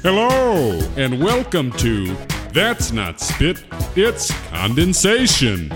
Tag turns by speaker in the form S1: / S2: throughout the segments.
S1: Hello, and welcome to That's Not Spit, It's Condensation.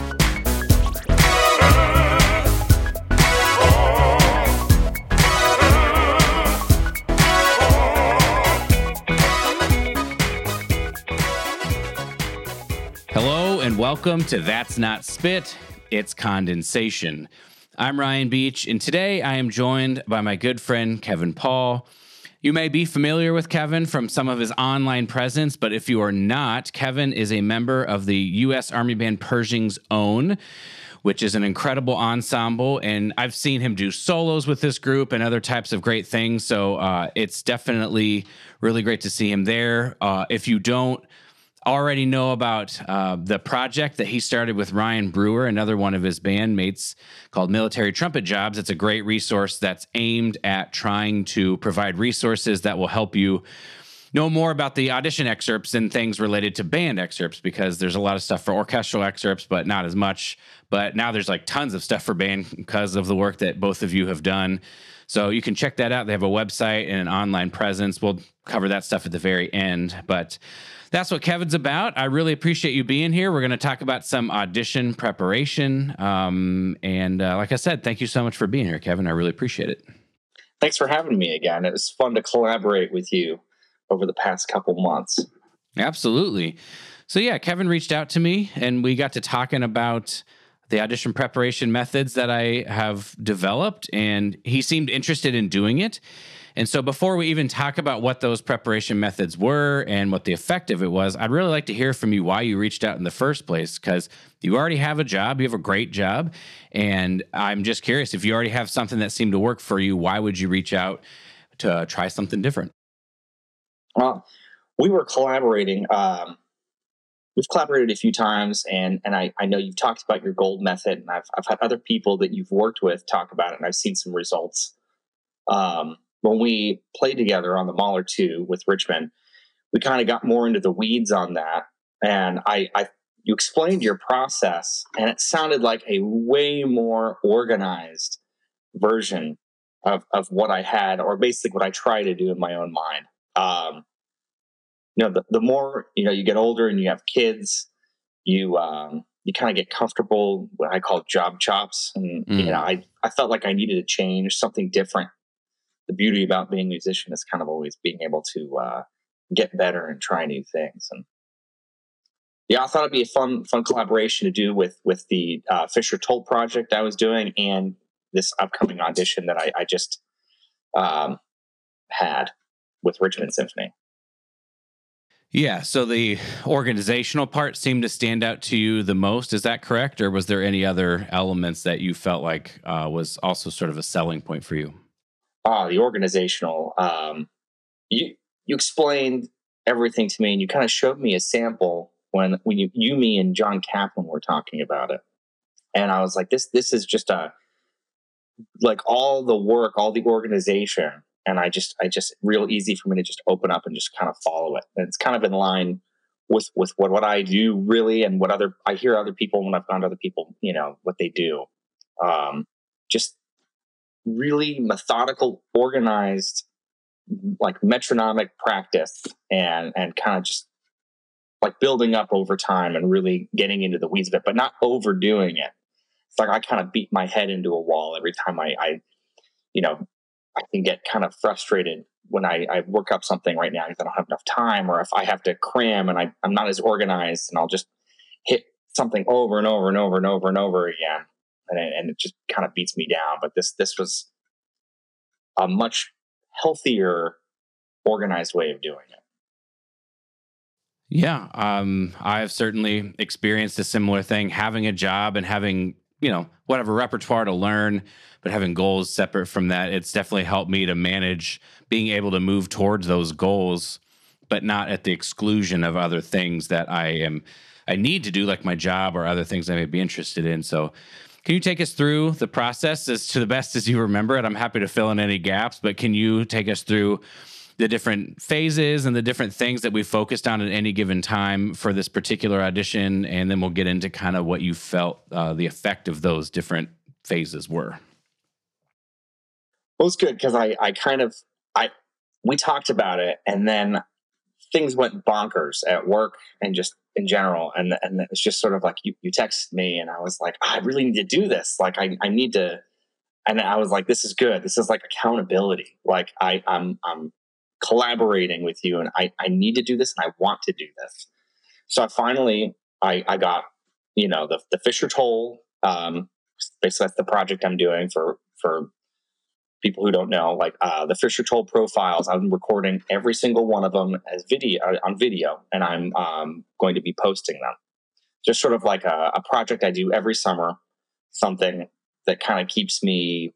S2: Hello, and welcome to That's Not Spit, It's Condensation. I'm Ryan Beach, and today I am joined by my good friend Kevin Paul. You may be familiar with Kevin from some of his online presence, but if you are not, Kevin is a member of the U.S. Army Band Pershing's Own, which is an incredible ensemble, and I've seen him do solos with this group and other types of great things, so it's definitely really great to see him there. If you don't already know about the project that he started with Ryan Brewer, another one of his bandmates, called Military Trumpet Jobs. It's a great resource that's aimed at trying to provide resources that will help you know more about the audition excerpts and things related to band excerpts, because there's a lot of stuff for orchestral excerpts, but not as much. But now there's like tons of stuff for band because of the work that both of you have done. So you can check that out. They have a website and an online presence. We'll cover that stuff at the very end, but that's what Kevin's about. I really appreciate you being here. We're going to talk about some audition preparation. And like I said, thank you so much for being here, Kevin. I really appreciate it.
S3: Thanks for having me again. It was fun to collaborate with you over the past couple months.
S2: Absolutely. So yeah, Kevin reached out to me and we got to talking about the audition preparation methods that I have developed, and he seemed interested in doing it. And so before we even talk about what those preparation methods were and what the effect of it was, I'd really like to hear from you why you reached out in the first place, because you already have a job, you have a great job, and I'm just curious, if you already have something that seemed to work for you, why would you reach out to try something different?
S3: Well, we were collaborating. We've collaborated a few times, and I know you've talked about your gold method, and I've had other people that you've worked with talk about it, and I've seen some results. When we played together on the Mahler 2 with Richmond, we kind of got more into the weeds on that. And you explained your process, and it sounded like a way more organized version of what I had, or basically what I try to do in my own mind. The more, you get older and you have kids, you kind of get comfortable, what I call job chops. And, I felt like I needed to change something different. The beauty about being a musician is kind of always being able to get better and try new things. And yeah, I thought it'd be a fun collaboration to do with the Fisher Toll project I was doing and this upcoming audition that I just had with Richmond Symphony.
S2: Yeah, so the organizational part seemed to stand out to you the most. Is that correct? Or was there any other elements that you felt like was also sort of a selling point for you?
S3: The organizational, you explained everything to me, and you kind of showed me a sample when you, me, and John Kaplan were talking about it, and I was like, this is just like all the work, all the organization, and I just real easy for me to just open up and just kind of follow it, and it's kind of in line with what I do really, and what I hear other people when I've gone to other people, what they do, just really methodical, organized, like metronomic practice, and kind of just like building up over time and really getting into the weeds of it, but not overdoing it. It's like I kind of beat my head into a wall every time I can get kind of frustrated when I work up something right now because I don't have enough time, or if I have to cram and I'm not as organized, and I'll just hit something over and over and over and over and over again. And it just kind of beats me down. But this was a much healthier, organized way of doing it.
S2: Yeah, I've certainly experienced a similar thing, having a job and having, whatever repertoire to learn, but having goals separate from that. It's definitely helped me to manage being able to move towards those goals, but not at the exclusion of other things that I need to do, like my job or other things I may be interested in. So can you take us through the process as to the best as you remember it? I'm happy to fill in any gaps, but can you take us through the different phases and the different things that we focused on at any given time for this particular audition? And then we'll get into kind of what you felt the effect of those different phases were.
S3: Well, it's good because I we talked about it, and then things went bonkers at work and just in general. And it was just sort of like you texted me, and I was like, I really need to do this. Like I need to. And I was like, this is good. This is like accountability. Like I'm collaborating with you, and I need to do this, and I want to do this. So I got, the Fisher Toll. Basically, that's the project I'm doing for people who don't know. Like the Fisher Toll profiles, I'm recording every single one of them as on video, and I'm going to be posting them. Just sort of like a project I do every summer, something that kind of keeps me,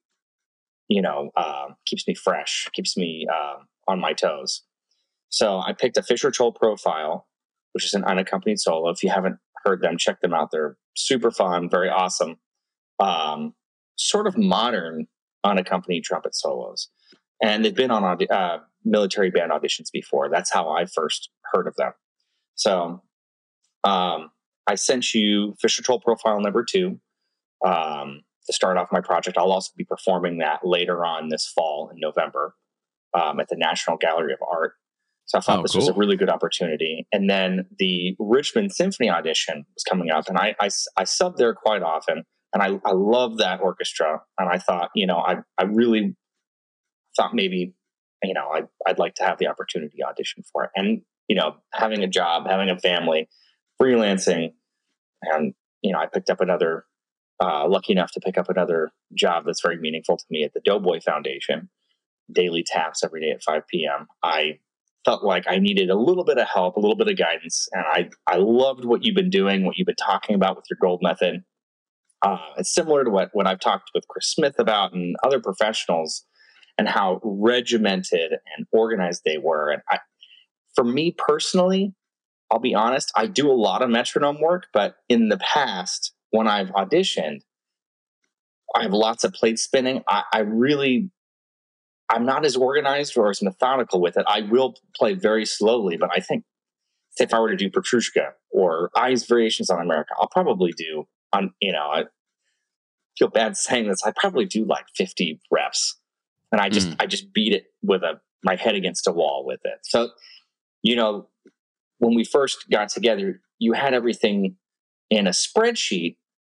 S3: keeps me fresh, keeps me on my toes. So I picked a Fisher Toll profile, which is an unaccompanied solo. If you haven't heard them, check them out. They're super fun, very awesome, sort of modern unaccompanied trumpet solos. And they've been on military band auditions before. That's how I first heard of them. So I sent you Fisher Toll profile number 2. To start off my project. I'll also be performing that later on this fall in November at the National Gallery of Art. So I thought this was a really good opportunity. And then the Richmond Symphony audition was coming up, and I sub there quite often, and I love that orchestra. And I thought, I really thought maybe, I'd like to have the opportunity to audition for it. And, having a job, having a family, freelancing, and, I picked up another lucky enough to pick up another job that's very meaningful to me at the Doughboy Foundation, daily taps every day at 5 p.m. I felt like I needed a little bit of help, a little bit of guidance. And I loved what you've been doing, what you've been talking about with your gold method. It's similar to what I've talked with Chris Smith about and other professionals, and how regimented and organized they were. And for me personally, I'll be honest, I do a lot of metronome work, but in the past, when I've auditioned, I have lots of plate spinning. I'm not as organized or as methodical with it. I will play very slowly, but I think, say if I were to do Petrushka or Eyes Variations on America, I'll probably do, I feel bad saying this, I probably do like 50 reps. And I just beat it with my head against a wall with it. So, when we first got together, you had everything in a spreadsheet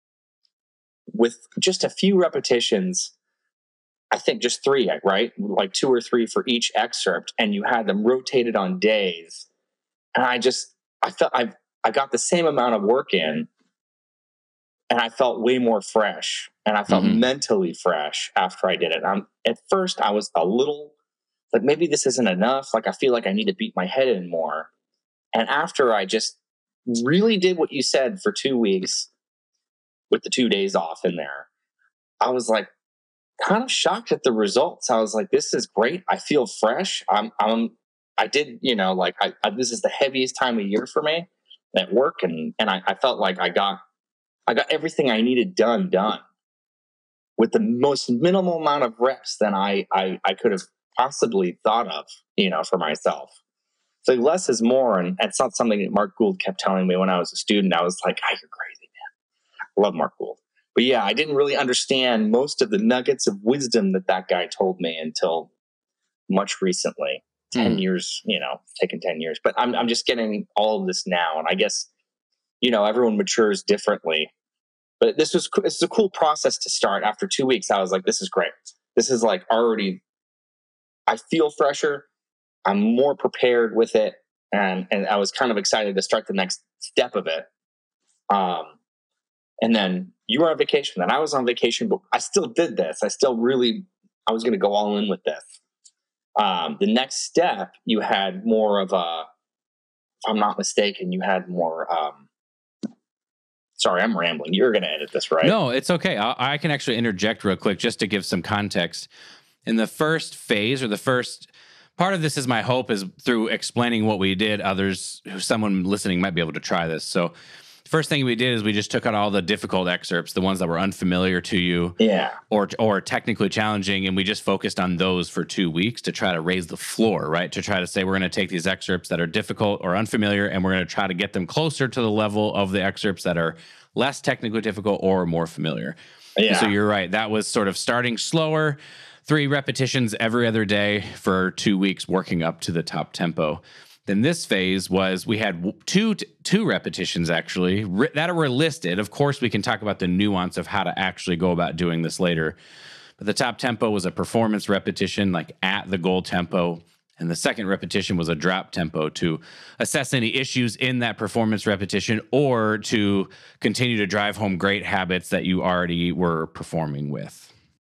S3: with just a few repetitions. I think just 3, right? Like 2 or 3 for each excerpt, and you had them rotated on days. And I felt I got the same amount of work in, and I felt way more fresh, and I felt mentally fresh after I did it. At first I was a little like, maybe this isn't enough. Like, I feel like I need to beat my head in more. And after I just really did what you said for 2 weeks with the 2 days off in there, I was like kind of shocked at the results. I was like, this is great. I feel fresh. I did, this is the heaviest time of year for me at work. And I felt like I got everything I needed done with the most minimal amount of reps than I could have possibly thought of, for myself. So less is more, and it's not something that Mark Gould kept telling me when I was a student. I was like, you're crazy, man. I love Mark Gould. But yeah, I didn't really understand most of the nuggets of wisdom that guy told me until much recently. 10 years, taken 10 years. But I'm just getting all of this now. And I guess, everyone matures differently. But it's a cool process to start. After 2 weeks, I was like, this is great. This is like already, I feel fresher. I'm more prepared with it, and I was kind of excited to start the next step of it. And then you were on vacation, then I was on vacation, but I still did this. I was going to go all in with this. The next step, you had more of if I'm not mistaken, you had more. Sorry, I'm rambling. You're going to edit this, right?
S2: No, it's okay. I can actually interject real quick just to give some context. In the first phase, or the first part of this, is my hope is through explaining what we did, someone listening might be able to try this. So the first thing we did is we just took out all the difficult excerpts, the ones that were unfamiliar to you, or technically challenging, and we just focused on those for 2 weeks to try to raise the floor, right? To try to say, we're going to take these excerpts that are difficult or unfamiliar, and we're going to try to get them closer to the level of the excerpts that are less technically difficult or more familiar. Yeah. So you're right. That was sort of starting slower, 3 repetitions every other day for 2 weeks, working up to the top tempo. Then this phase was we had two repetitions actually that were listed. Of course, we can talk about the nuance of how to actually go about doing this later. But the top tempo was a performance repetition, like at the goal tempo. And the second repetition was a drop tempo to assess any issues in that performance repetition or to continue to drive home great habits that you already were performing with.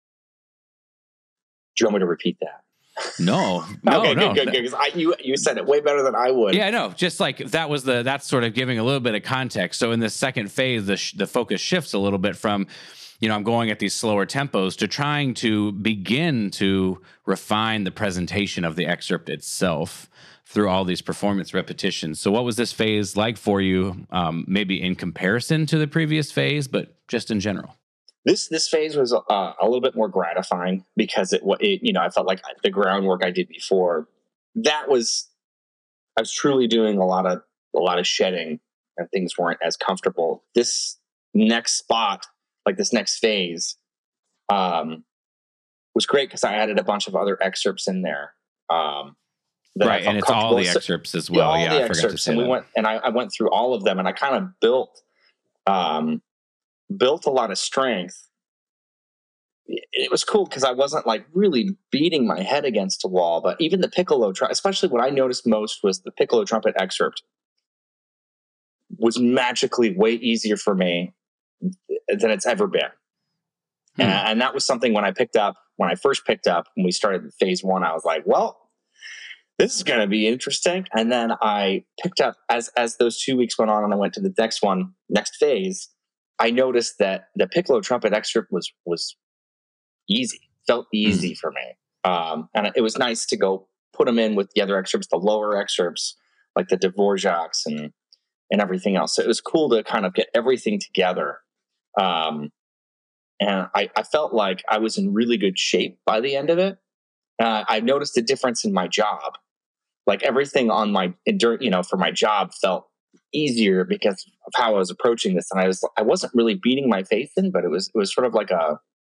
S3: Do you want me to repeat that?
S2: No.
S3: Okay, good. Because you said it way better than I would.
S2: Yeah, no. Just like that's sort of giving a little bit of context. So in the second phase, the focus shifts a little bit from, I'm going at these slower tempos to trying to begin to refine the presentation of the excerpt itself through all these performance repetitions. So what was this phase like for you? Maybe in comparison to the previous phase, but just in general.
S3: This phase was a little bit more gratifying because I felt like the groundwork I did before, I was truly doing a lot of shedding and things weren't as comfortable. This next spot, like this next phase, was great because I added a bunch of other excerpts in there.
S2: Right, and it's all the excerpts as well.
S3: All the excerpts, and I went through all of them, and I kind of built a lot of strength. It was cool because I wasn't like really beating my head against a wall, but even the piccolo, especially what I noticed most was the piccolo trumpet excerpt was magically way easier for me than it's ever been. And that was something when I first picked up, when we started phase 1, I was like, well, this is going to be interesting. And then I picked up as those 2 weeks went on and I went to the next phase, I noticed that the piccolo trumpet excerpt was easy, felt easy for me. And it was nice to go put them in with the other excerpts, the lower excerpts, like the Dvorak's and everything else. So it was cool to kind of get everything together. And I felt like I was in really good shape by the end of it. I noticed a difference in my job. Like everything for my job felt easier because of how I was approaching this. And I wasn't really beating my face in, but it was sort of like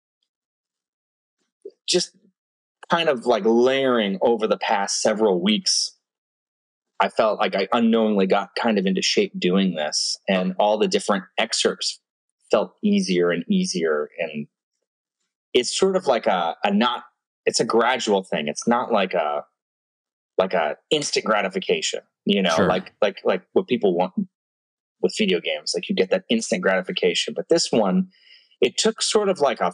S3: just kind of like layering over the past several weeks. I felt like I unknowingly got kind of into shape doing this, and all the different excerpts felt easier and easier. And it's sort of like it's a gradual thing. It's not like a instant gratification,
S2: Sure.
S3: like what people want with video games. Like you get that instant gratification, but this one, it took sort of like a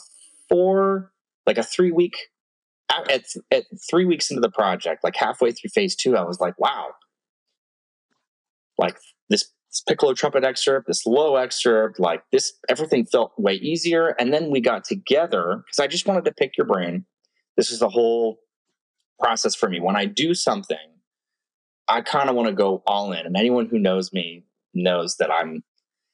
S3: 3 week, at 3 weeks into the project, like halfway through phase 2, I was like, wow, like this piccolo trumpet excerpt, this low excerpt, like this, everything felt way easier. And then we got together because I just wanted to pick your brain. This is the whole process for me. When I do something, I kind of want to go all in. And anyone who knows me knows that I'm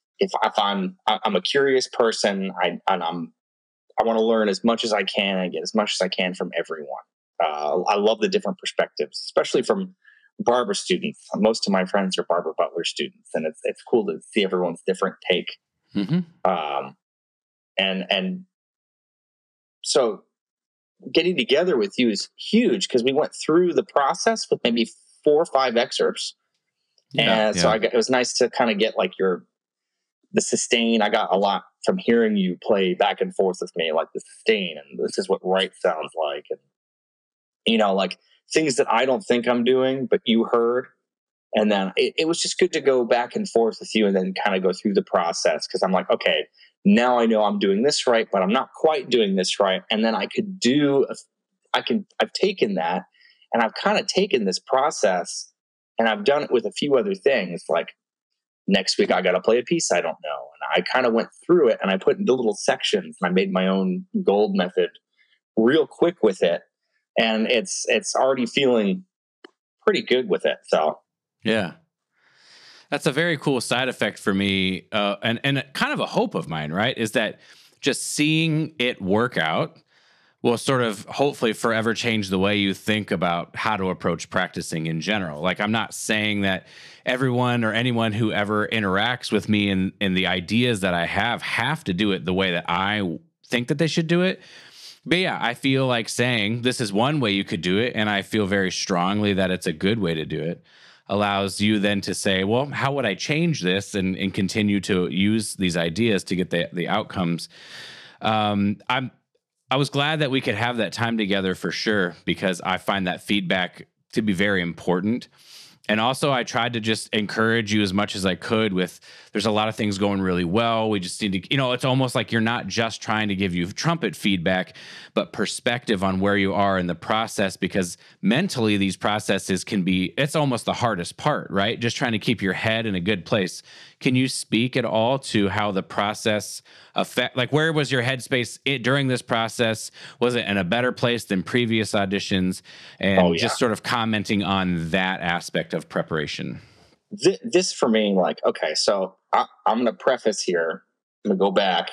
S3: a curious person. I want to learn as much as I can and get as much as I can from everyone. I love the different perspectives, especially from barber students. Most of my friends are Barbara Butler students, and it's cool to see everyone's different take. Mm-hmm. And so getting together with you is huge because we went through the process with maybe 4 or 5 excerpts. So it was nice to kind of get like the sustain. I got a lot from hearing you play back and forth with me, like the sustain, and this is what right sounds like. And, like things that I don't think I'm doing, but you heard. And then it was just good to go back and forth with you and then kind of go through the process. Cause I'm like, okay, now I know I'm doing this right, but I'm not quite doing this right. And then I've taken that and I've kind of taken this process and I've done it with a few other things. Like next week, I got to play a piece I don't know. And I kind of went through it and I put into little sections and I made my own gold method real quick with it. And it's already feeling pretty good with it. So,
S2: yeah. That's a very cool side effect for me, and kind of a hope of mine, right? Is that just seeing it work out will sort of hopefully forever change the way you think about how to approach practicing in general. Like I'm not saying that everyone or anyone who ever interacts with me and the ideas that I have to do it the way that I think that they should do it. But yeah, I feel like saying this is one way you could do it, and I feel very strongly that it's a good way to do it. Allows you then to say, well, how would I change this and continue to use these ideas to get the outcomes? I was glad that we could have that time together for sure, because I find that feedback to be very important. And also, I tried to just encourage you as much as I could with, there's a lot of things going really well. We just need to, it's almost like you're not just trying to give you trumpet feedback, but perspective on where you are in the process, because mentally these processes can be, it's almost the hardest part, right? Just trying to keep your head in a good place. Can you speak at all to how the process like where was your headspace during this process? Was it in a better place than previous auditions? And just sort of commenting on that aspect of preparation.
S3: This for me, like, okay, so I'm going to preface here. I'm going to go back.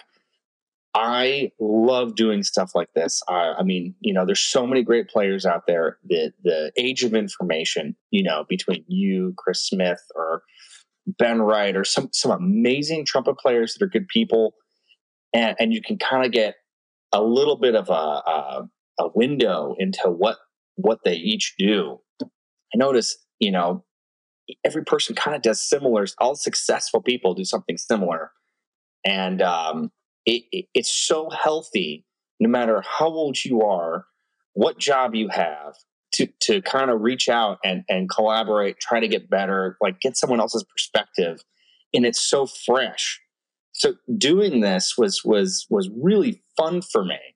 S3: I love doing stuff like this. I mean, there's so many great players out there. The age of information, between you, Chris Smith, or Ben Wright, or some amazing trumpet players that are good people. And you can kind of get a little bit of a window into what they each do. I notice, every person kind of does similar. All successful people do something similar. And it's so healthy, no matter how old you are, what job you have, to kind of reach out and collaborate, try to get better, like get someone else's perspective. And it's so fresh. So doing this was really fun for me.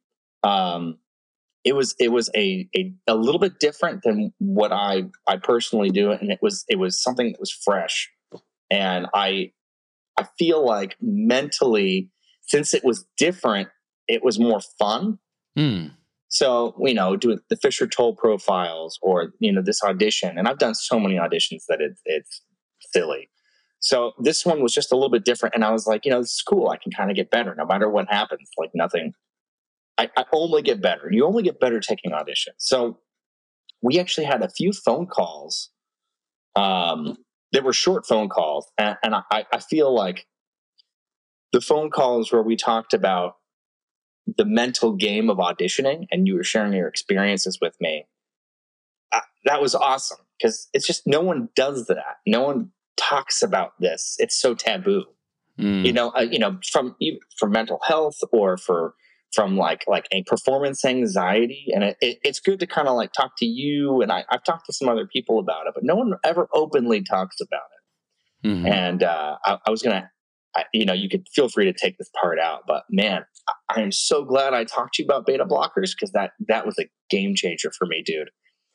S3: It was a little bit different than what I personally do, and it was something that was fresh. And I feel like mentally, since it was different, it was more fun. So, doing the Fisher Toll profiles, or this audition, and I've done so many auditions that it's silly. So this one was just a little bit different. And I was like, this is cool. I can kind of get better no matter what happens. Like nothing. I only get better. You only get better taking auditions. So we actually had a few phone calls. They were short phone calls. And I feel like the phone calls where we talked about the mental game of auditioning and you were sharing your experiences with me, that was awesome. Because it's just, no one does that. No one talks about this. It's so taboo, from mental health, or from like a performance anxiety. And it's good to kind of like talk to you. And I've talked to some other people about it, but no one ever openly talks about it. Mm-hmm. And I was going to, you could feel free to take this part out, but man, I am so glad I talked to you about beta blockers, because that was a game changer for me, dude.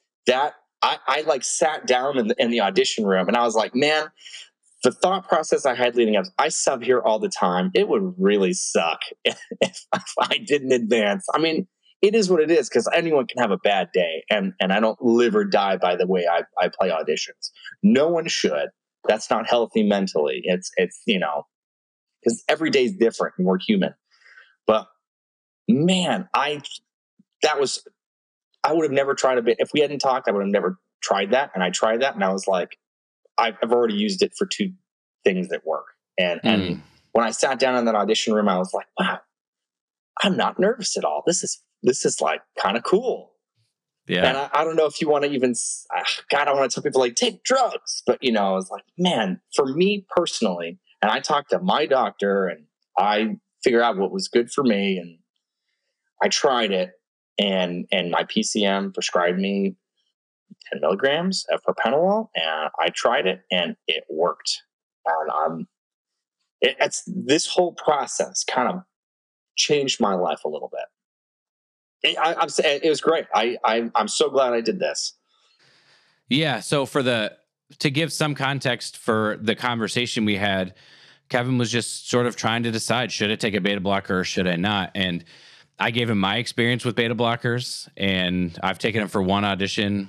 S3: I like sat down in the audition room and I was like, man, the thought process I had leading up, I sub here all the time. It would really suck if I didn't advance. I mean, it is what it is, because anyone can have a bad day, and I don't live or die by the way I play auditions. No one should. That's not healthy mentally. It's because every day is different and we're human. But man, I would have never tried a bit. If we hadn't talked, I would have never tried that. And I tried that, and I was like, I've already used it for two things that work. And when I sat down in that audition room, I was like, wow, I'm not nervous at all. This is like kind of cool. Yeah. And I don't know if you want to even, God, I want to tell people like, take drugs. But, I was like, man, for me personally, and I talked to my doctor and I figured out what was good for me, and I tried it. And my PCM prescribed me 10 milligrams of propranolol, and I tried it, and it worked. And it's this whole process kind of changed my life a little bit. It was great. I'm so glad I did this.
S2: Yeah. So to give some context for the conversation we had, Kevin was just sort of trying to decide, should I take a beta blocker or should I not? And I gave him my experience with beta blockers, and I've taken them for one audition.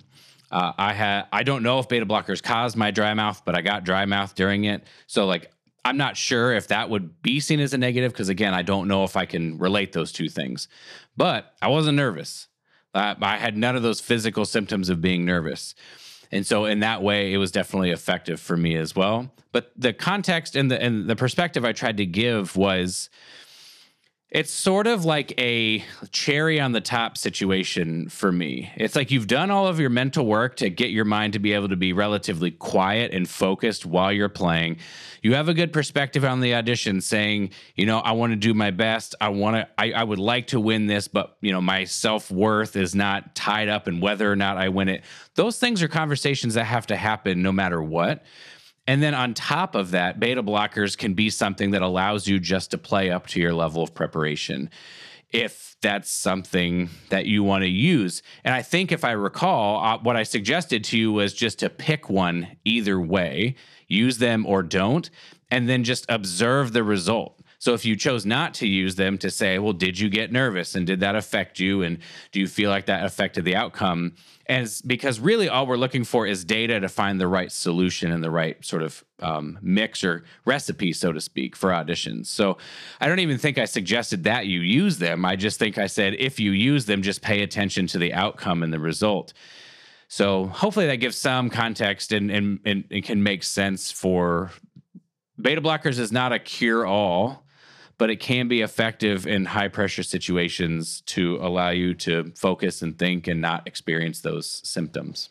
S2: I don't know if beta blockers caused my dry mouth, but I got dry mouth during it. So like, I'm not sure if that would be seen as a negative, because again, I don't know if I can relate those two things. But I wasn't nervous. I had none of those physical symptoms of being nervous. And so in that way, it was definitely effective for me as well. But the context and the perspective I tried to give was, It's sort of like a cherry on the top situation for me. It's like you've done all of your mental work to get your mind to be able to be relatively quiet and focused while you're playing. You have a good perspective on the audition saying, I want to do my best. I would like to win this, but my self-worth is not tied up in whether or not I win it. Those things are conversations that have to happen no matter what. And then on top of that, beta blockers can be something that allows you just to play up to your level of preparation, if that's something that you want to use. And I think if I recall, what I suggested to you was just to pick one either way, use them or don't, and then just observe the result. So if you chose not to use them, to say, well, did you get nervous and did that affect you? And do you feel like that affected the outcome? Because really all we're looking for is data to find the right solution and the right sort of mix or recipe, so to speak, for auditions. So I don't even think I suggested that you use them. I just think I said, if you use them, just pay attention to the outcome and the result. So hopefully that gives some context and it can make sense. For beta blockers is not a cure-all, but it can be effective in high pressure situations to allow you to focus and think and not experience those symptoms.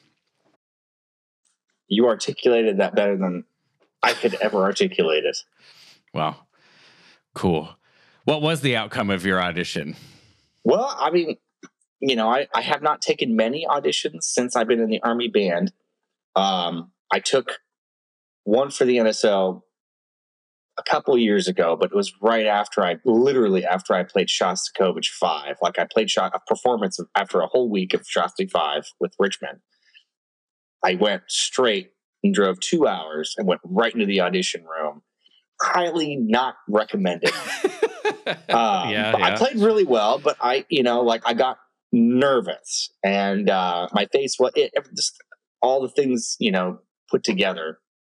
S3: You articulated that better than I could ever articulate it.
S2: Wow. Cool. What was the outcome of your audition?
S3: Well, I mean, I have not taken many auditions since I've been in the Army band. I took one for the NSO a couple of years ago, but it was right after I played Shostakovich 5. Like I played a performance after a whole week of Shostakovich 5 with Richmond. I went straight and drove 2 hours and went right into the audition room. Highly not recommended. I played really well, but I got nervous and my face, just all the things, put together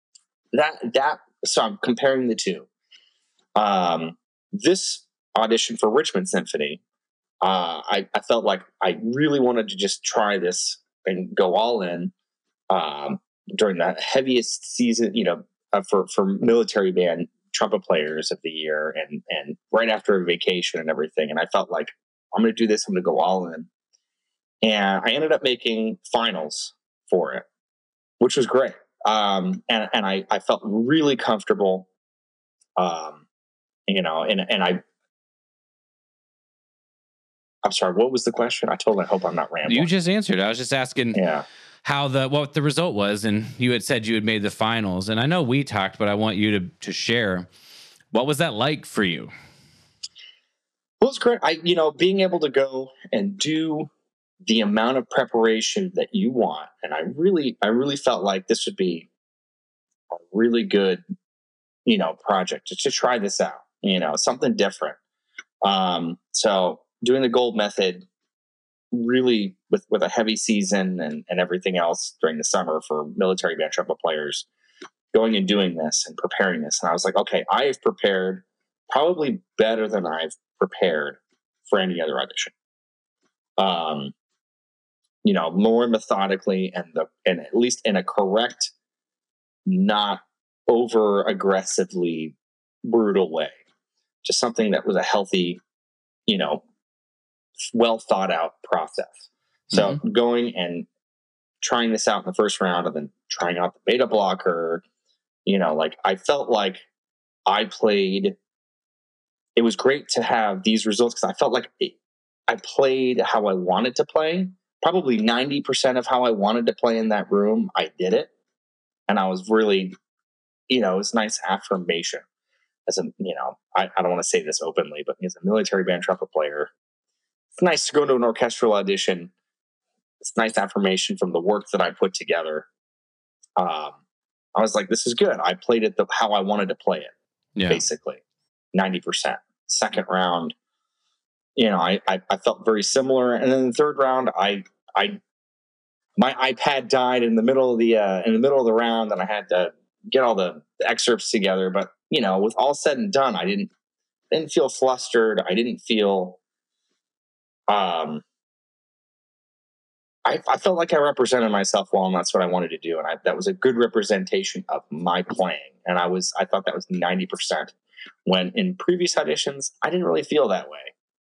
S3: so I'm comparing the two. This audition for Richmond Symphony, I felt like I really wanted to just try this and go all in during the heaviest season, for military band trumpet players of the year, and right after a vacation and everything. And I felt like I'm going to do this. I'm going to go all in. And I ended up making finals for it, which was great. And I felt really comfortable, I'm sorry, what was the question? I hope I'm not rambling.
S2: You just answered. I was just asking what the result was. And you had said you had made the finals, and I know we talked, but I want you to share. What was that like for you?
S3: Well, it's great. Being able to go and do the amount of preparation that you want. And I really felt like this would be a really good, project to try this out, something different. So doing the gold method really with a heavy season and everything else during the summer for military band trumpet players, going and doing this and preparing this. And I was like, okay, I have prepared probably better than I've prepared for any other audition. More methodically and at least in a correct, not over aggressively brutal way, just something that was a healthy, well thought out process. So going and trying this out in the first round and then trying out the beta blocker, I felt like I played, it was great to have these results because I felt like I played how I wanted to play. Probably 90% of how I wanted to play in that room, I did it. And I was really, it was nice affirmation. As a, I don't want to say this openly, but as a military band trumpet player, it's nice to go to an orchestral audition. It's nice affirmation from the work that I put together. I was like, this is good. I played it how I wanted to play it, basically, 90%. Second round, I felt very similar. And then the third round, my iPad died in the middle of the round, and I had to get all the excerpts together. But with all said and done, I didn't feel flustered. I didn't feel. I felt like I represented myself well, and that's what I wanted to do, and that was a good representation of my playing. And I thought that was 90%. When in previous auditions, I didn't really feel that way.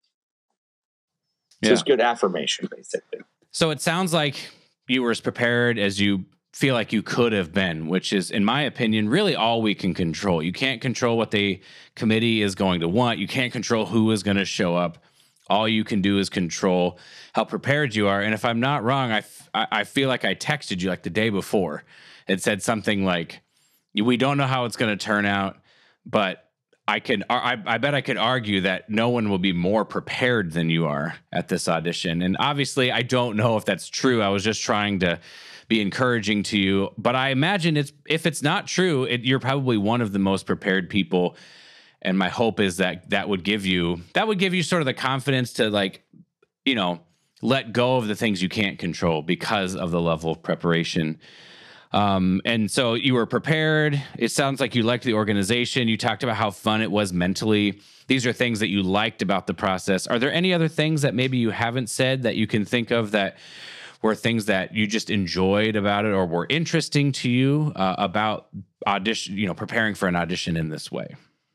S3: So
S2: Yeah.
S3: it's good affirmation, basically.
S2: So it sounds like you were as prepared as you feel like you could have been, which is, in my opinion, really all we can control. You can't control what the committee is going to want. You can't control who is going to show up. All you can do is control how prepared you are. And if I'm not wrong, I feel like I texted you like the day before. It said something like, we don't know how it's going to turn out, but I bet I could argue that no one will be more prepared than you are at this audition. And obviously, I don't know if that's true. I was just trying to be encouraging to you. But I imagine if it's not true, you're probably one of the most prepared people. And my hope is that would give you sort of the confidence to, like, you know, let go of the things you can't control because of the level of preparation. And so you were prepared. It sounds like you liked the organization. You talked about how fun it was mentally. These are things that you liked about the process. Are there any other things that maybe you haven't said that you can think of that were things that you just enjoyed about it or were interesting to you about audition, preparing for an audition in this way?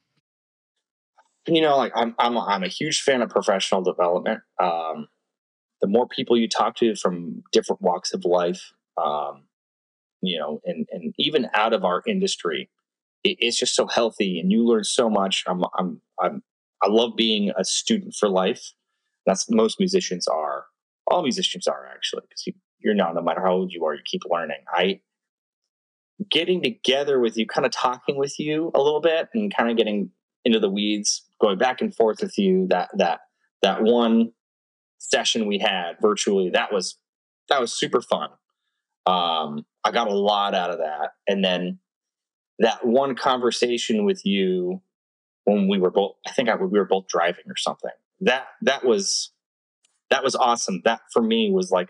S3: Like I'm a huge fan of professional development. The more people you talk to from different walks of life, and even out of our industry, it's just so healthy, and you learn so much. I love being a student for life. That's most musicians are. All musicians are, actually, because you're not. No matter how old you are, you keep learning. Getting together with you, kind of talking with you a little bit, and kind of getting into the weeds, going back and forth with you. That one session we had virtually, that was super fun. I got a lot out of that. And then that one conversation with you when we were both, we were both driving or something. That was awesome. That for me was like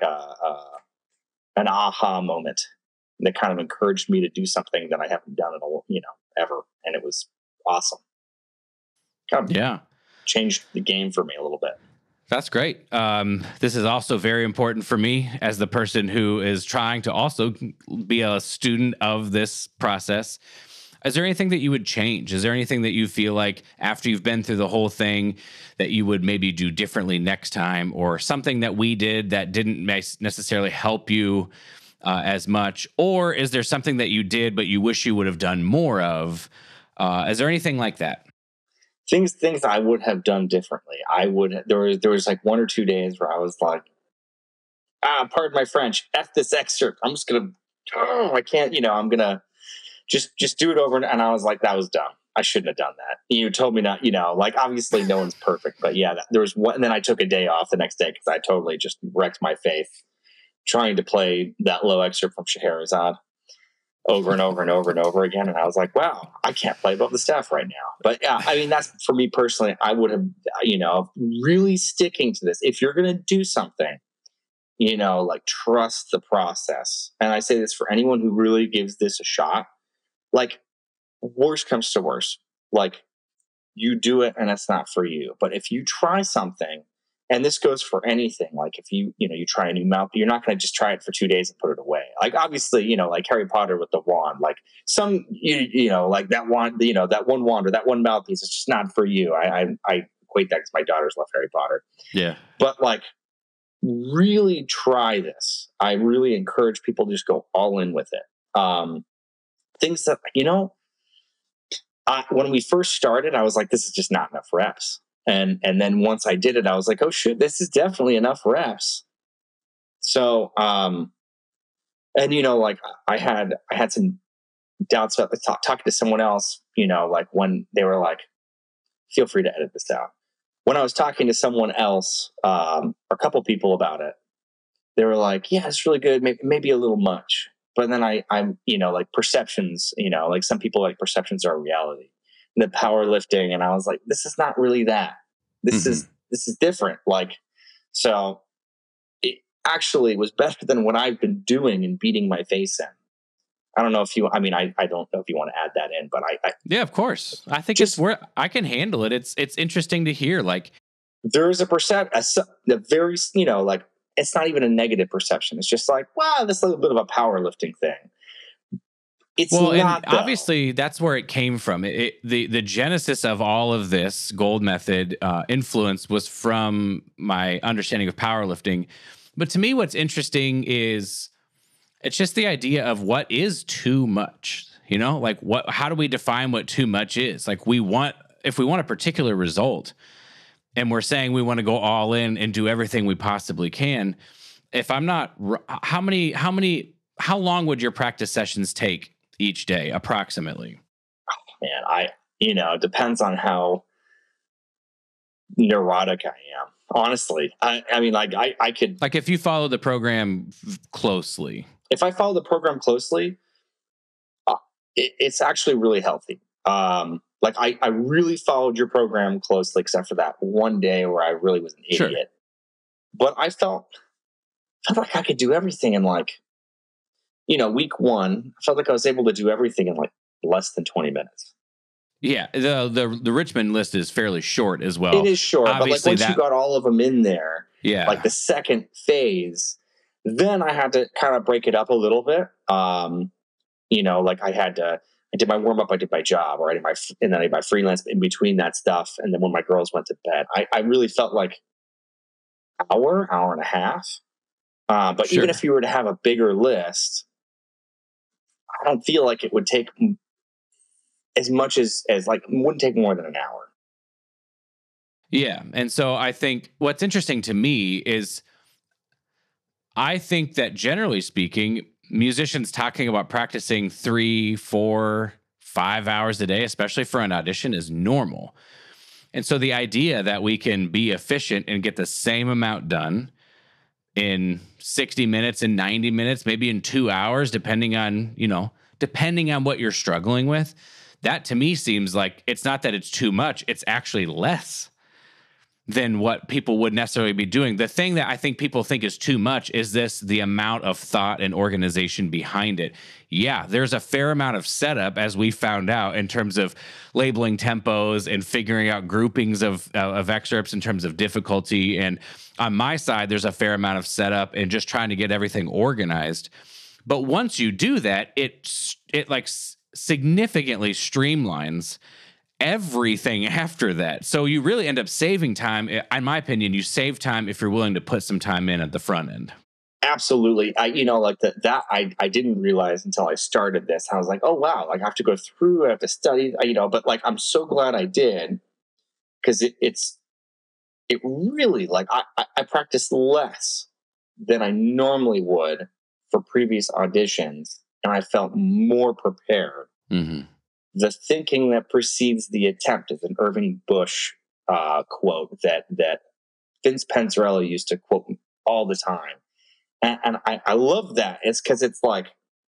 S3: an aha moment that kind of encouraged me to do something that I haven't done in ever. And it was awesome. Kind of changed the game for me a little bit.
S2: That's great. This is also very important for me as the person who is trying to also be a student of this process. Is there anything that you would change? Is there anything that you feel like after you've been through the whole thing that you would maybe do differently next time, or something that we did that didn't necessarily help you as much? Or is there something that you did but you wish you would have done more of? Is there anything like that?
S3: Things I would have done differently. There was like 1 or 2 days where I was like, pardon my French, F this excerpt. I'm just gonna, I can't, I'm gonna just do it over. And I was like, that was dumb. I shouldn't have done that. You told me not, like, obviously no one's perfect, but yeah, there was one. And then I took a day off the next day because I totally just wrecked my faith trying to play that low excerpt from Scheherazade over and over and over and over again. And I was like, wow, I can't play above the staff right now. But yeah, I mean, that's for me personally. I would have, really sticking to this. If you're going to do something, like, trust the process. And I say this for anyone who really gives this a shot. Like, worst comes to worst, like, you do it and it's not for you. But if you try something, and this goes for anything, like if you try a new mouth, you're not going to just try it for 2 days and put it away. Like, obviously, like Harry Potter with the wand, like like that wand, that one wand or that one mouthpiece, it's just not for you. I equate that because my daughters love Harry Potter.
S2: Yeah.
S3: But, like, really try this. I really encourage people to just go all in with it. Things that, when we first started, I was like, this is just not enough reps. And then once I did it, I was like, oh shoot, this is definitely enough reps. So, like, I had some doubts about talking to someone else, like when they were like, feel free to edit this out. When I was talking to someone else, a couple people about it, they were like, yeah, it's really good. Maybe a little much. But then I'm, like, perceptions, like some people like perceptions are reality. The powerlifting, and I was like, this is not really that. This is different. Like, so it actually was better than what I've been doing and beating my face in. I don't know if I don't know if you want to add that in, but
S2: yeah, of course. I think I can handle it. It's interesting to hear. Like,
S3: there's a very, like, it's not even a negative perception. It's just like, wow, this is a little bit of a powerlifting thing. It's
S2: Well, and
S3: not, though.
S2: obviously that's where it came from. The genesis of all of this Gold Method influence was from my understanding of powerlifting. But to me, what's interesting is it's just the idea of what is too much. You know, like how do we define what too much is? Like if we want a particular result, and we're saying we want to go all in and do everything we possibly can. If I'm not, how long would your practice sessions take each day, approximately?
S3: Man, it depends on how neurotic I am. Honestly, I mean, like I could,
S2: like if you follow the program closely.
S3: If I follow the program closely, it's actually really healthy. Like I really followed your program closely, except for that one day where I really was an idiot.
S2: Sure.
S3: But I felt like I could do everything in like, week one. I felt like I was able to do everything in like less than 20 minutes.
S2: Yeah, the Richmond list is fairly short as well.
S3: It is short,
S2: obviously,
S3: but like once you got all of them in there,
S2: yeah,
S3: like the second phase, then I had to kind of break it up a little bit. Like I did my warm up, I did my job, or and then I did my freelance in between that stuff. And then when my girls went to bed, I really felt like hour and a half. But
S2: Sure.
S3: even if you were to have a bigger list, I don't feel like it would take as much as like, it wouldn't take more than an hour.
S2: Yeah. And so I think what's interesting to me is I think that generally speaking, musicians talking about practicing 3, 4, 5 hours a day, especially for an audition, is normal. And so the idea that we can be efficient and get the same amount done in 60 minutes and 90 minutes, maybe in 2 hours, depending on what you're struggling with, that to me seems like it's not that it's too much, it's actually less than what people would necessarily be doing. The thing that I think people think is too much is the amount of thought and organization behind it. Yeah, there's a fair amount of setup, as we found out, in terms of labeling tempos and figuring out groupings of excerpts in terms of difficulty. And on my side, there's a fair amount of setup and just trying to get everything organized. But once you do that, it like significantly streamlines everything after that. So you really end up saving time. In my opinion, you save time if you're willing to put some time in at the front end.
S3: Absolutely. I didn't realize until I started this. I was like, oh wow, like I have to go through, I have to study, but like, I'm so glad I did, because it really, like, I practiced less than I normally would for previous auditions, and I felt more prepared.
S2: Mm-hmm.
S3: The thinking that precedes the attempt is an Irving Bush quote that Vince Panzarella used to quote all the time. And I love that. It's because it's like,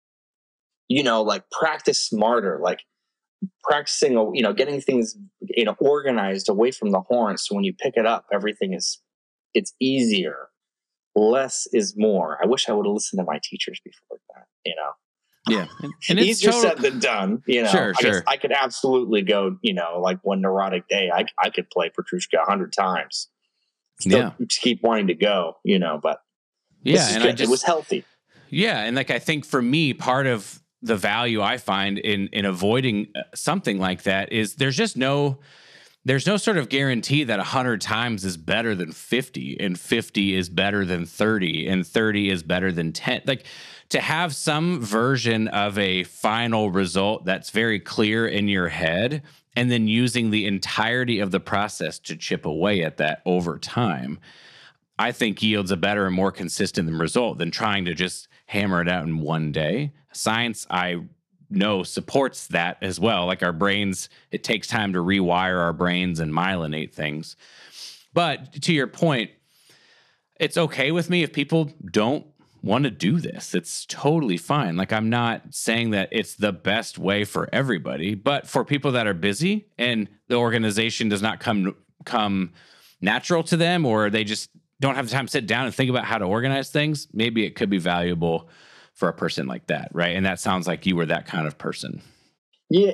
S3: like practice smarter, like practicing, getting things, organized away from the horn. So when you pick it up, it's easier. Less is more. I wish I would have listened to my teachers before that,
S2: Yeah. And it's
S3: easier said than done,
S2: Sure.
S3: I could absolutely go, like one neurotic day, I could play Petrushka 100 times. Still just keep wanting to go, but it was healthy.
S2: Yeah. And like, I think for me, part of the value I find in avoiding something like that is there's no sort of guarantee that 100 times is better than 50, and 50 is better than 30, and 30 is better than 10. Like, to have some version of a final result that's very clear in your head, and then using the entirety of the process to chip away at that over time, I think yields a better and more consistent result than trying to just hammer it out in one day. Science, I know, supports that as well. Like, our brains, it takes time to rewire our brains and myelinate things. But to your point, it's okay with me if people don't want to do this. It's totally fine. Like, I'm not saying that it's the best way for everybody, but for people that are busy and the organization does not come natural to them, or they just don't have the time to sit down and think about how to organize things, maybe it could be valuable for a person like that, right? And that sounds like you were that kind of person.
S3: Yeah,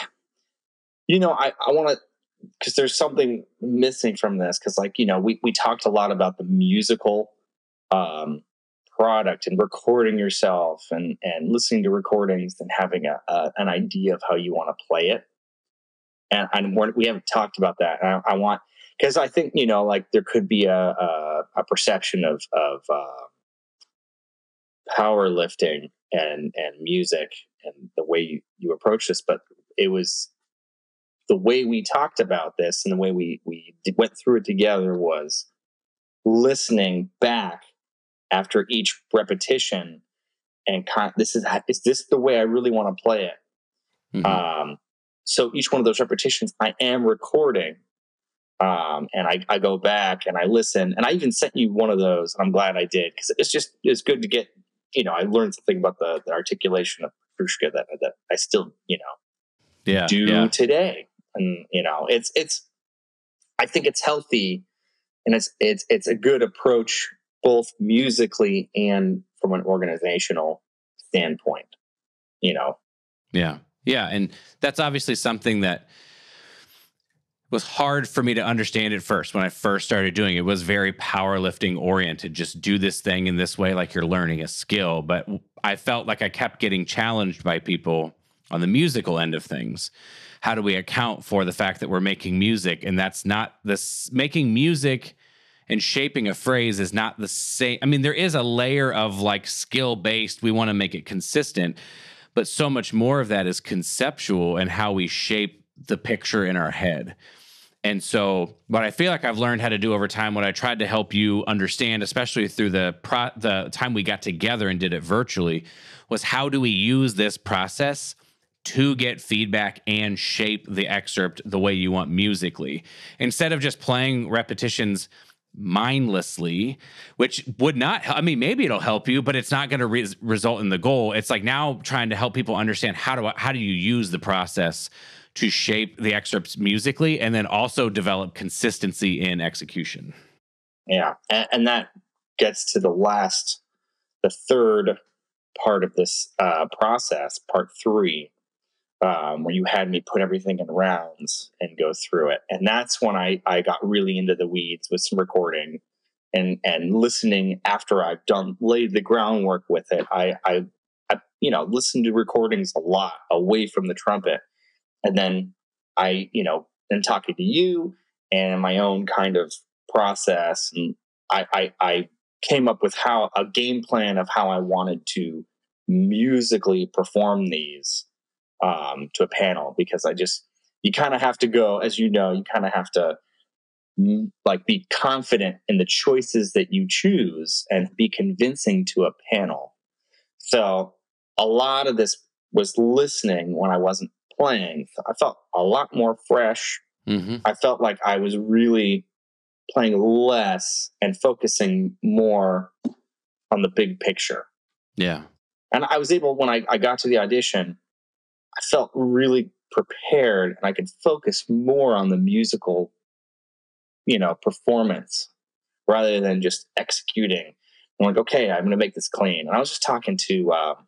S3: I want to, because there's something missing from this, because like, we talked a lot about the musical product and recording yourself and listening to recordings and having an idea of how you want to play it. And we haven't talked about that. I want, because I think, like there could be a perception of powerlifting and music and the way you approach this, but it was the way we talked about this and the way we went through it together was listening back after each repetition and is this the way I really want to play it? Mm-hmm. So each one of those repetitions I am recording, and I go back and I listen, and I even sent you one of those, and I'm glad I did, because it's good to get, I learned something about the articulation of Petrushka that I still, do today. And, I think it's healthy, and it's a good approach, both musically and from an organizational standpoint,
S2: Yeah. Yeah. And that's obviously something that was hard for me to understand at first. When I first started doing it, it was very powerlifting oriented. Just do this thing in this way, like you're learning a skill. But I felt like I kept getting challenged by people on the musical end of things. How do we account for the fact that we're making music? And that's not this, making music and shaping a phrase is not the same. I mean, there is a layer of like skill based. We want to make it consistent, but so much more of that is conceptual and how we shape the picture in our head. And so what I feel like I've learned how to do over time, what I tried to help you understand, especially through the time we got together and did it virtually, was how do we use this process to get feedback and shape the excerpt the way you want musically, instead of just playing repetitions mindlessly, which would not, I mean, maybe it'll help you, but it's not going to result in the goal. It's like now trying to help people understand how do you use the process to shape the excerpts musically, and then also develop consistency in execution.
S3: Yeah. And that gets to the third part of this process, part 3, where you had me put everything in rounds and go through it. And that's when I got really into the weeds with some recording and listening after I've laid the groundwork with it. I listened to recordings a lot away from the trumpet. And then then talking to you and my own kind of process. And I came up with a game plan of how I wanted to musically perform these to a panel, because you kind of have to go, as you kind of have to like be confident in the choices that you choose and be convincing to a panel. So a lot of this was listening when I wasn't playing. I felt a lot more fresh. Mm-hmm. I felt like I was really playing less and focusing more on the big picture.
S2: Yeah.
S3: And I was able, when I got to the audition, I felt really prepared, and I could focus more on the musical, performance rather than just executing. I'm like, okay, I'm going to make this clean. And I was just talking to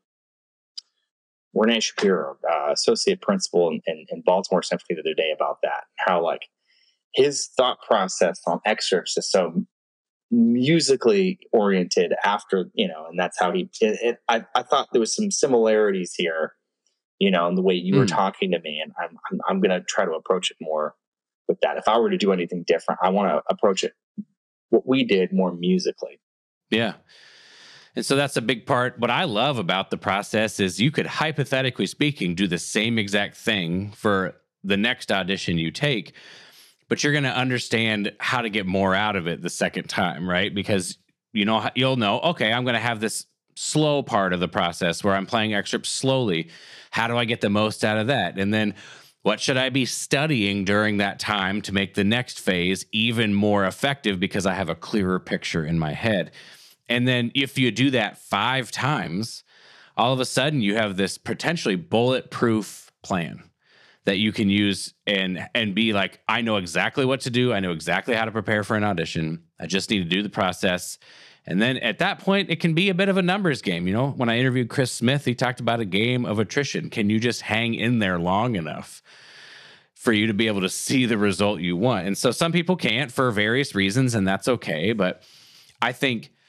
S3: Renee Shapiro, associate principal in Baltimore Symphony, the other day about that. How like his thought process on excerpts is so musically oriented after, and that's how I thought there was some similarities here, in the way you were talking to me, and I'm going to try to approach it more with that. If I were to do anything different, I want to approach it what we did more musically.
S2: Yeah. And so that's a big part. What I love about the process is you could, hypothetically speaking, do the same exact thing for the next audition you take, but you're going to understand how to get more out of it the second time, right? Because you'll know, okay, I'm going to have this slow part of the process where I'm playing excerpts slowly. How do I get the most out of that? And then what should I be studying during that time to make the next phase even more effective, because I have a clearer picture in my head? And then if you do that 5 times, all of a sudden you have this potentially bulletproof plan that you can use and be like, I know exactly what to do. I know exactly how to prepare for an audition. I just need to do the process. And then at that point, it can be a bit of a numbers game. When I interviewed Chris Smith, he talked about a game of attrition. Can you just hang in there long enough for you to be able to see the result you want? And so some people can't for various reasons, and that's okay. But I think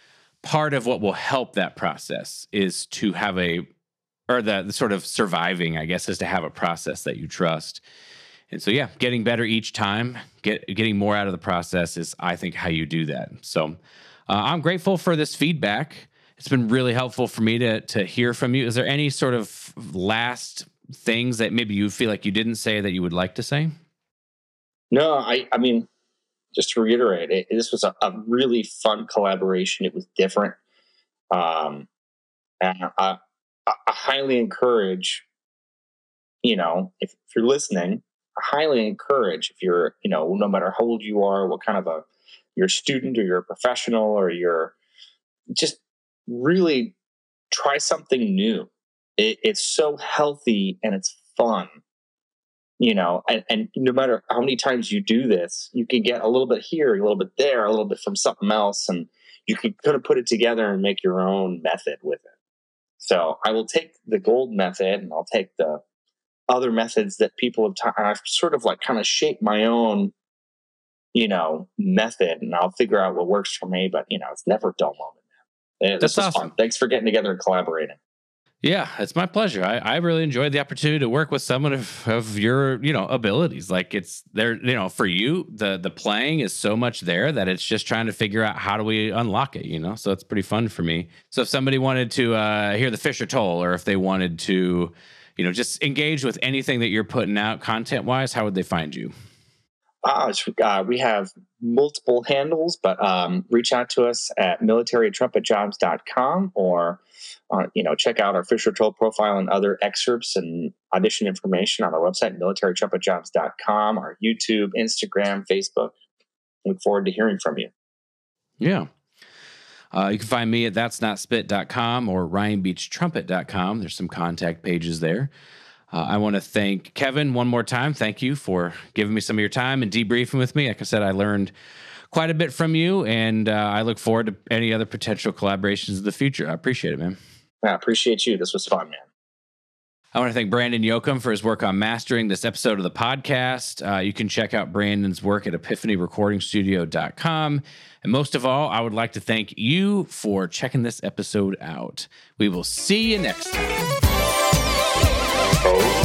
S2: part of what will help that process is to have the sort of surviving, I guess, is to have a process that you trust. And so, yeah, getting better each time, getting more out of the process is, I think, how you do that. So I'm grateful for this feedback. It's been really helpful for me to hear from you. Is there any sort of last things that maybe you feel like you didn't say that you would like to say?
S3: No, I mean, just to reiterate, this was a really fun collaboration. It was different. And I highly encourage, if you're listening, I highly encourage, if you're, no matter how old you are, what kind of you're a student or you're a professional or you're just really try something new. It's so healthy and it's fun, and no matter how many times you do this, you can get a little bit here, a little bit there, a little bit from something else, and you can kind of put it together and make your own method with it. So I will take the gold method and I'll take the other methods that people have taught. I've sort of kind of shaped my own, method, and I'll figure out what works for me. But, it's never a dull moment, man. This was awesome. Fun. Thanks for getting together and collaborating.
S2: Yeah, it's my pleasure. I really enjoyed the opportunity to work with someone of your, abilities. Like it's there, for you, the playing is so much there that it's just trying to figure out how do we unlock it, so it's pretty fun for me. So if somebody wanted to hear the Fisher Toll, or if they wanted to, just engage with anything that you're putting out content wise, how would they find you?
S3: We have multiple handles, but reach out to us at militarytrumpetjobs.com or check out our Fisher Toll profile and other excerpts and audition information on our website, militarytrumpetjobs.com, our YouTube, Instagram, Facebook. Look forward to hearing from you.
S2: Yeah. You can find me at that'snotspit.com or ryanbeachtrumpet.com. There's some contact pages there. I want to thank Kevin one more time. Thank you for giving me some of your time and debriefing with me. Like I said, I learned quite a bit from you, and I look forward to any other potential collaborations in the future. I appreciate it, man.
S3: I appreciate you. This was fun, man.
S2: I want to thank Brandon Yoakum for his work on mastering this episode of the podcast. You can check out Brandon's work at epiphanyrecordingstudio.com. And most of all, I would like to thank you for checking this episode out. We will see you next time.
S3: Oh.